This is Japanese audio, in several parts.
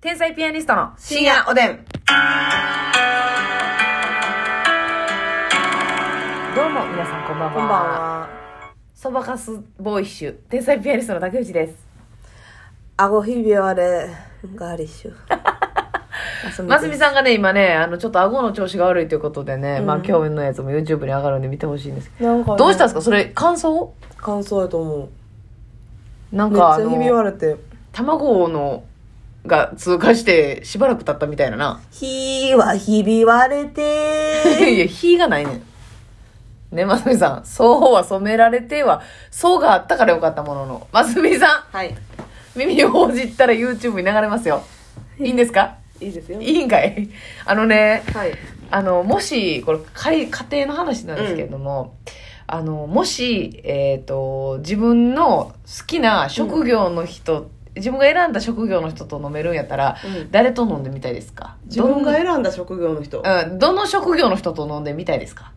天才ピアニストの深夜おでん。どうも皆さんこんばんは。 こんばんは。 そばかすボーイッシュ天才ピアニストの竹内です。 顎ひび割れガーリッシュますみさんがね今ねちょっと顎の調子が悪いということでね、まあ今日のやつも YouTube に上がるんで見てほしいんですけど、 なんかね、 どうしたんですかそれ乾燥やと思う。 なんかめっちゃひび割れて卵のが通過してしばらく経ったみたいなな。 ひはひび割れていや火がないねんね。ますみさんそうは染められてはそうがあったからよかったものの、ますみさん、 はい、 耳をほじったら YouTube に流れますよ。いいんですか？ いいですよ。 いいんかい。ね、 はい、 もしこれ家庭の話なんですけれども、もし自分の好きな職業の人、自分が選んだ職業の人と飲めるんやったら、誰と飲んでみたいですか？ 自分が選んだ職業の人、 どの職業の人と飲んでみたいですか？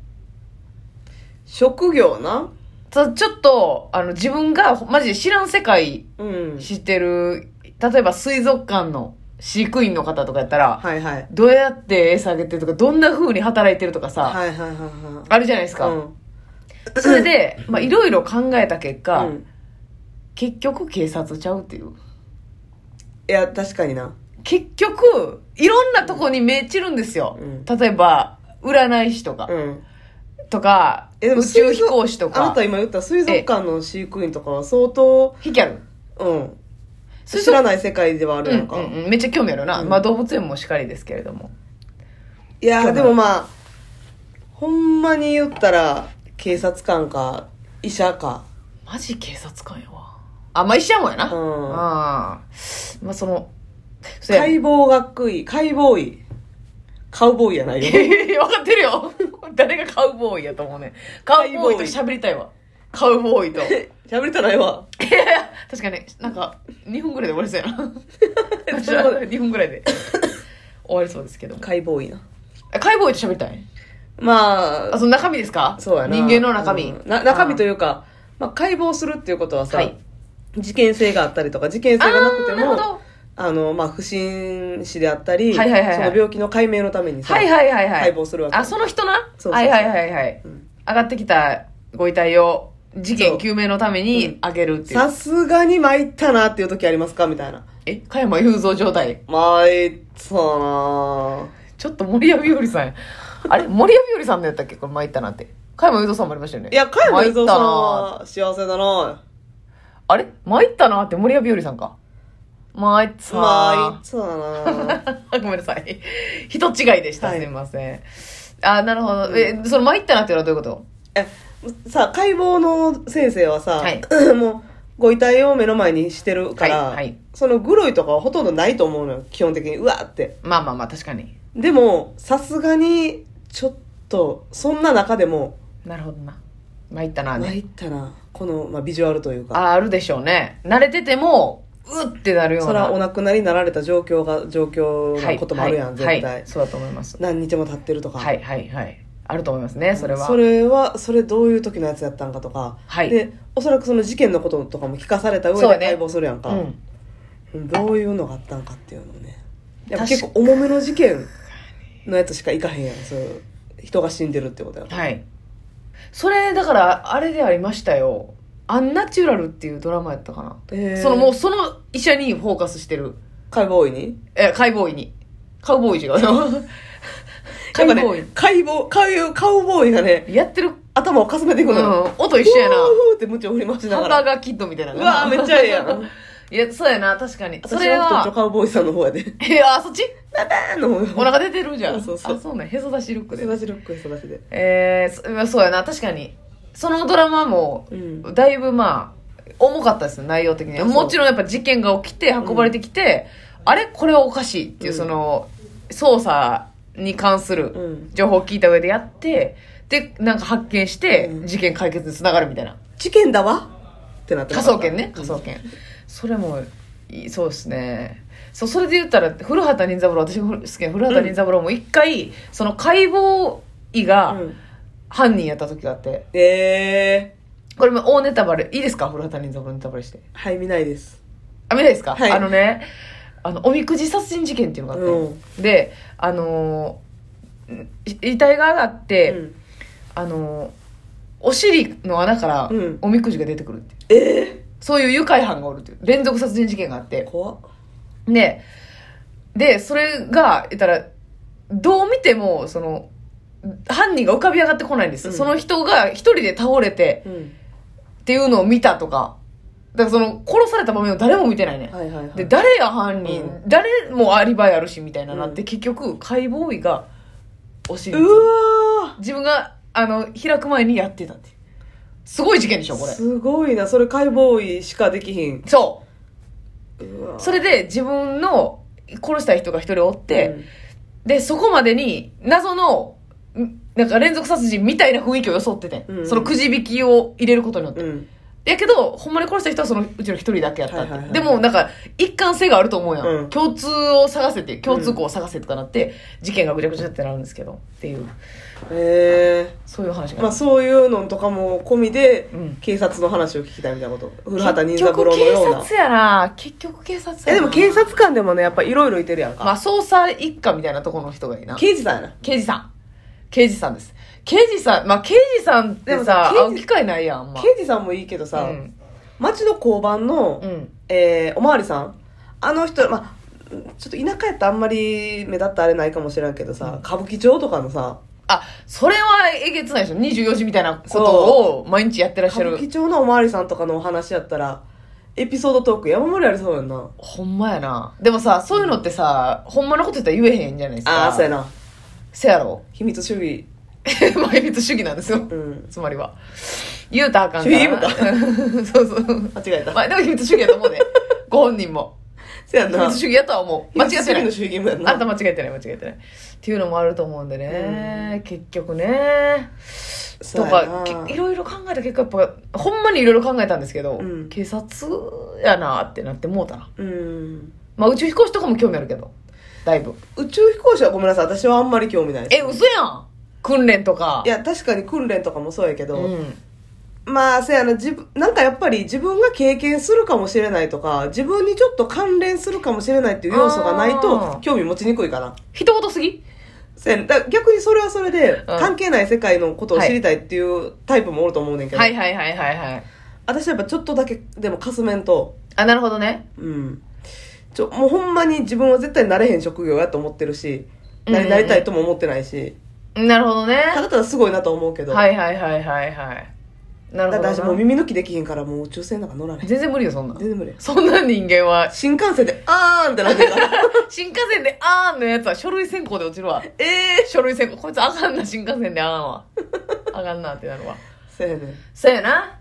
職業な、 ちょっと自分がマジで知らん世界知ってる、例えば水族館の飼育員の方とかやったら、 はいはい、 どうやって餌あげてるとかどんな風に働いてるとかさ、 はいはいはいはい、 あるじゃないですか、それでいろいろ考えた結果、結局警察ちゃうっていう。 いや確かにな。 結局いろんなとこに目散るんですよ、例えば占い師とか、とか宇宙飛行士とか。 あなた今言った水族館の飼育員とかは相当引きある。 知らない世界ではあるやんか、 めっちゃ興味あるな、動物園もしかりですけれども。 いやでもまあほんまに言ったら警察官か医者か。 マジ警察官やわ。医者もやな。その解剖学医、解剖医、カウボーイやないよ。 分かってるよ。誰がカウボーイやと思うね。カウボーイと喋りたいわ。カウボーイと喋りたないわ。 いやいや確かになんか2分ぐらいで終わりそうやな。2分ぐらいで終わりそうですけども。 解剖医な。 解剖医と喋りたい。 まあその中身ですか？ そうやな。 人間の中身、 中身というか、解剖するっていうことはさ、事件性があったりとか事件性がなくても不審死であったり、その病気の解明のためにさ、解剖するわけ。 その人な。上がってきたご遺体を事件究明のためにあげるっていう。 さすがに参ったなっていう時ありますかみたいな。 加山雄三状態。 参ったな。 ちょっと森谷日和さんや。あれ森谷日和さんのやったっけこれ参ったなって。加山雄三さんもありましたよね。 いや加山雄三さんは幸せだな。 あれ参ったなって森谷日和さんか。参ったな。ごめんなさい。人違いでした。すみません。なるほど。その参ったなっていうのはどういうこと？ さあ解剖の先生はさ、もうご遺体を目の前にしてるから、そのグロいとかはほとんどないと思うのよ基本的に。うわーって。 まあ確かに。 でもさすがにちょっとそんな中でもなるほどな。参ったなね。 参ったな。この、ビジュアルというかあるでしょうね。慣れててもうってなるような。 それはお亡くなりになられた状況のこともあるやん、絶対、 そうだと思います。 何日も経ってるとかあると思いますね。それどういう時のやつやったんかとか、でおそらくその事件のこととかも聞かされた上で解剖するやんか、どういうのがあったんかっていうのね。やっぱ結構重めの事件のやつしかいかへんやん。そういう人が死んでるってことやから。 それだからあれでありましたよ。アンナチュラルっていうドラマやったかな。もうその医者にフォーカスしてる。 解剖医に？ 解剖医に。カウボーイ違うよ。 カウボーイ。カウボーイがね、 やってる頭をかすめていくのよ。 音一緒やな。 ふーってムチを振り回しながら。 ハンバーガーキッドみたいな。 うわめっちゃええやん。 いや、そうやな、確かに。 それはカウボーイさんの方やで。 そっち？ ババーンの方。 お腹出てるじゃん。 そうね。へそ出しルックで。 へそ出しルック、へそ出しで。 そうやな、確かに。そのドラマも、だいぶ重かったですね、内容的に。もちろんやっぱ事件が起きて、運ばれてきて、あれこれはおかしいっていう、その、捜査に関する情報を聞いた上でやって、で、なんか発見して、事件解決につながるみたいな。 事件だわってなって。 科捜研ね、科捜研。それも、そうですね。それで言ったら、古畑任三郎、私が好きな古畑任三郎も一回、その解剖医が犯人やった時があって。これも大ネタバレ、いいですか？古畑任三郎ネタバレして。 はい、見ないです。 見ないですか？ おみくじ殺人事件っていうのがあって、で遺体が上がって、お尻の穴からおみくじが出てくるっていう、そういう愉快犯がおるっていう連続殺人事件があって、 怖っ。 でそれが言ったらどう見てもその犯人が浮かび上がってこないんですよ、その人が一人で倒れて、っていうのを見たとか、だからその殺された場面を誰も見てないね、で誰や犯人、誰もアリバイあるしみたいななって、結局解剖医がお尻に自分が開く前にやってたっていうすごい事件でしょこれ。 すごいな、それ解剖医しかできひん。 それで自分の殺した人が一人おって、でそこまでに謎のなんか連続殺人みたいな雰囲気を装ってて、そのくじ引きを入れることによって、やけどほんまに殺した人はそのうちの一人だけやったって、でもなんか一貫性があると思うやん、共通を探せて共通項を探せとかなって、事件がぐちゃぐちゃってなるんですけどっていう、そういう話が、 そういうのとかも込みで、警察の話を聞きたいみたいなこと。古畑任三郎のような。 結局警察やな、結局警察やな。 でも警察官でもねやっぱいろいろいてるやんか。 捜査一課みたいなところの人がいいな。 刑事さんやな。 刑事さんです。刑事さんってさ会う機会ないやん、あんま。 刑事さんもいいけどさ、町の交番の、おまわりさん、あの人、ちょっと田舎やったらあんまり目立ったあれないかもしれんけどさ、歌舞伎町とかのさ、 それはえげつないでしょ。24時みたいなことを毎日やってらっしゃる。 歌舞伎町のおまわりさんとかのお話やったらエピソードトーク山盛りありそうやんな。 ほんまやな。でもさ、そういうのってさ、ほんまのこと言ったら言えへんじゃないですか。 そうやな。 せやろ。 秘密主義秘密主義なんですよ、つまりは言うたらあかんからな。そう間違えた。でも秘密主義やと思うねご本人も。 せやな。 秘密主義やとは思う。間違ってない。 秘密主義の主義もやんな。 あんた間違えてないっていうのもあると思うんでね、結局ね。とかいろいろ考えた結果、やっぱほんまにいろいろ考えたんですけど、警察やなってなってもうたな。宇宙飛行士とかも興味あるけど、だいぶ。宇宙飛行士はごめんなさい、私はあんまり興味ないです、 嘘やん。訓練とか。 いや確かに訓練とかもそうやけど、せやな、なんかやっぱり自分が経験するかもしれないとか、自分にちょっと関連するかもしれないっていう要素がないと興味持ちにくいかな。 人事すぎ。 逆にそれはそれで、関係ない世界のことを知りたいっていうタイプもおると思うねんけど、私はやっぱちょっとだけでもかすめんと。 なるほどね。 もうほんまに自分は絶対なれへん職業やと思ってるし、なりたいとも思ってないし。 なるほどね。 ただただすごいなと思うけど。 なるほど。 私もう耳抜きできへんから、もう宇宙船なんか乗らない。 全然無理よ、そんな。 全然無理。 そんな人間は。 新幹線であーんってなってるから。 新幹線であーんのやつは書類選考で落ちるわ。書類選考。こいつあかんな、新幹線であーんわ。あかんなってなるわ。 そうやね。 そうやな。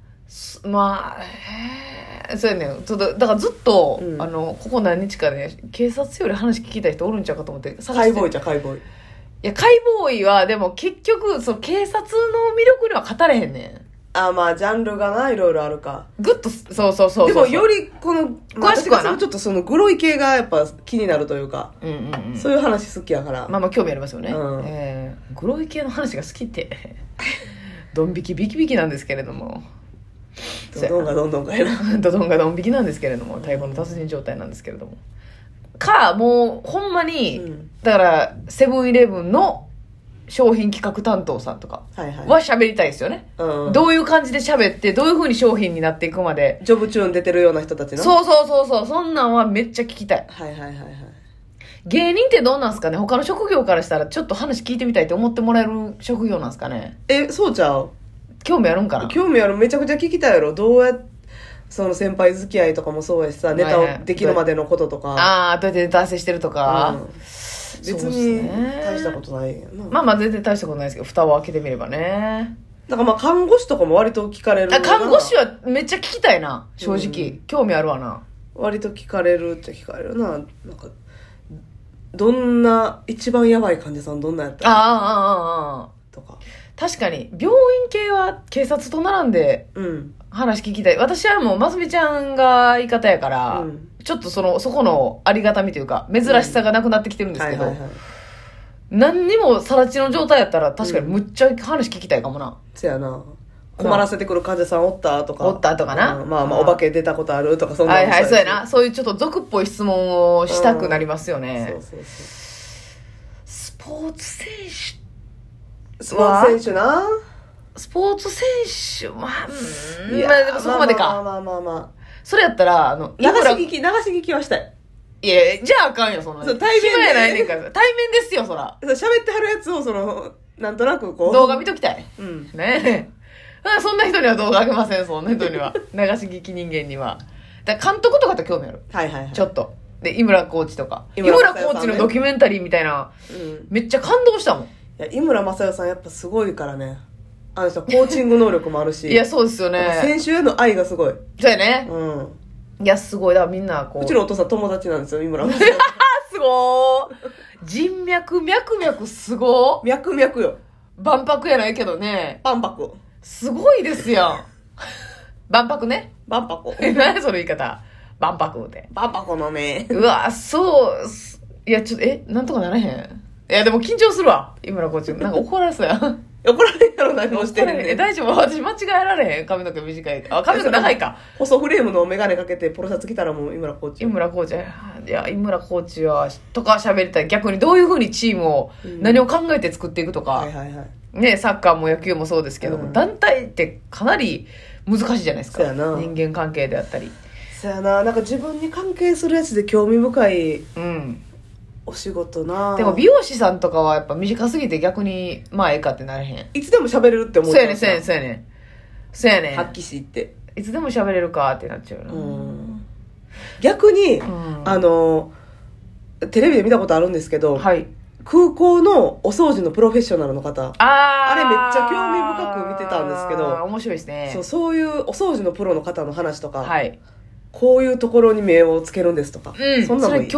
そうやね。だからずっと、ここ何日かね、警察より話聞きたい人おるんちゃうかと思って探して。解剖医じゃ解剖医。 いや、解剖医は、でも結局、警察の魅力には語れへんねん。 ジャンルがな、いろいろあるか。 グッと、そう。 でも、より、 詳しくはな。 ちょっとグロい系がやっぱ気になるというか、そういう話好きやから。 興味ありますよね。グロい系の話が好きって、ドン引きビキビキなんですけれども。 ドドンがどんどんかやな。 ドドンがドン引きなんですけれども、太鼓の達人状態なんですけれども。もう、ほんまに、だから、セブンイレブンの商品企画担当さんとかは喋りたいですよね。どういう感じで喋って、どういう風に商品になっていくまで。 ジョブチューン出てるような人たちの。 そう。そんなんはめっちゃ聞きたい。芸人ってどうなんすかね。他の職業からしたらちょっと話聞いてみたいって思ってもらえる職業なんすかね。 そうちゃう？ 興味あるんかな？ 興味ある。めちゃくちゃ聞きたいやろ。どうやって、その先輩付き合いとかもそうやしさ、ネタをできるまでのこととか。 どうやってネタ合わせしてるとか。 別に大したことないやな。全然大したことないですけど、蓋を開けてみればね。 だから看護師とかも割と聞かれる。 看護師はめっちゃ聞きたいな、正直。興味あるわな。 割と聞かれるっちゃ聞かれるな。なんか、どんな、一番やばい患者さんどんなやったとか。 確かに、病院系は警察と並んで話聞きたい。私はもう、ますみちゃんが相方やから、ちょっとそこのありがたみというか、珍しさがなくなってきてるんですけど、何にもさら地の状態やったら確かにむっちゃ話聞きたいかもな。 せやな。 困らせてくる患者さんおったとか。 おったとかな。 まあまあ、お化け出たことあるとか、そんなはいはい、そうやな。そういうちょっと俗っぽい質問をしたくなりますよね。 そうそうそう。 スポーツ選手スポーツ選手な。 スポーツ選手、まあ、 いやまあでもそこまでか。 まあまあまあ。 それやったら、 流し聞きはしたい。 いや、じゃああかんよ、そんな。 そう対面で暇やないねんから。対面ですよ、そら。 喋ってはるやつを、なんとなくこう。 動画見ときたい。 うん。 ねえ。そんな人には動画あげません、そんな人には。流し聞き人間には。だから監督とかと興味ある。 はいはいはい。 ちょっと。で、井村コーチとか。井井村村コーチのドキュメンタリーみたいな。めっちゃ感動したもん。 いや、井村雅代さんやっぱすごいからね。あの人コーチング能力もあるし。 いや、そうですよね。 選手への愛がすごい。 そうやね。 うん。 いや、すごい。だからみんなこう。 うちのお父さん友達なんですよ、井村雅代。 すごー。人脈、脈すごー。 脈々よ。 万博やないけどね。 万博。 すごいですやん。万博ね。 万博。 何その言い方。万博で。 万博のね。 うわ、そう。いや、ちょっと、なんとかならへん。いや、でも緊張するわ。井村コーチ。なんか怒られそうやん。 怒られんやろ、何もしてんねん。 大丈夫、私間違えられへん。髪の毛短い。あ、髪の毛長いか。 細フレームのメガネかけてポロシャツ着たらもう井村コーチ。 井村コーチ。いや、井村コーチは、とか喋りたい。逆にどういう風にチームを、何を考えて作っていくとか。 はいはいはい。 ね、サッカーも野球もそうですけども、団体ってかなり難しいじゃないですか。 そうやな。 人間関係であったり。 そうやな。なんか自分に関係するやつで興味深いうん。 お仕事な。 でも美容師さんとかはやっぱ短すぎて逆に、まあええかってなれへん。 いつでも喋れるって思う。 そうやねん、そうやねん、そうやねん。そうやねん。 発揮しって。 いつでも喋れるかってなっちゃうな。 逆に、 んテレビで見たことあるんですけど、 はい。 空港のお掃除のプロフェッショナルの方。 あれめっちゃ興味深く見てたんですけど。 面白いですね。 そういうお掃除のプロの方の話とか、 はい。 こういうところに目をつけるんですとか、 うん。 そんなのいい。